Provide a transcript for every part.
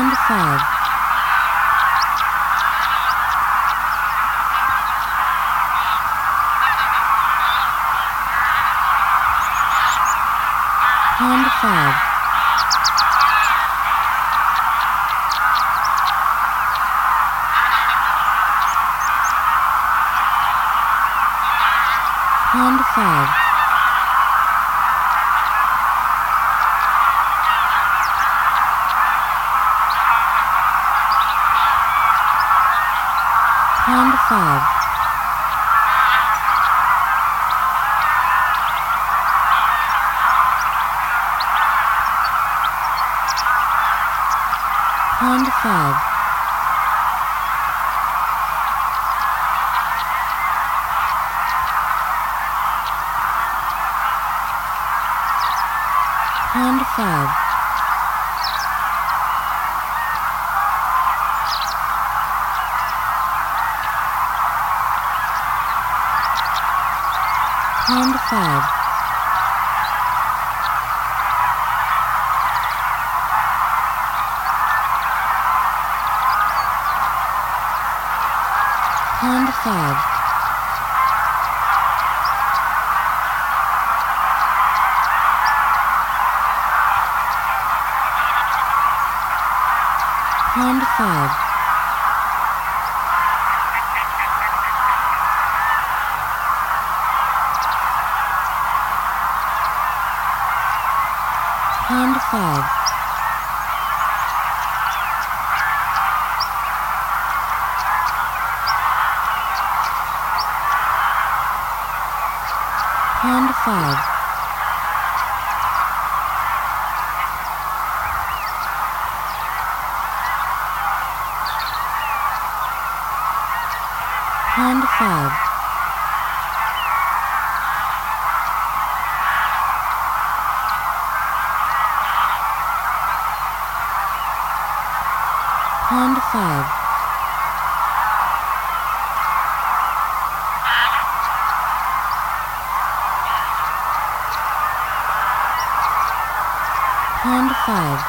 Pond 5. Pond 5. Pond 5. Pond 5. Pond 5. Pond 5. Pond 5. Pond 5. Pond 5. Pond 5. Pond 5. Pond 5. Pond 5. Pond 5.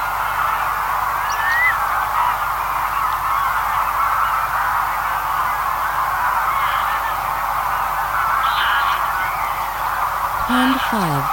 Pond 5.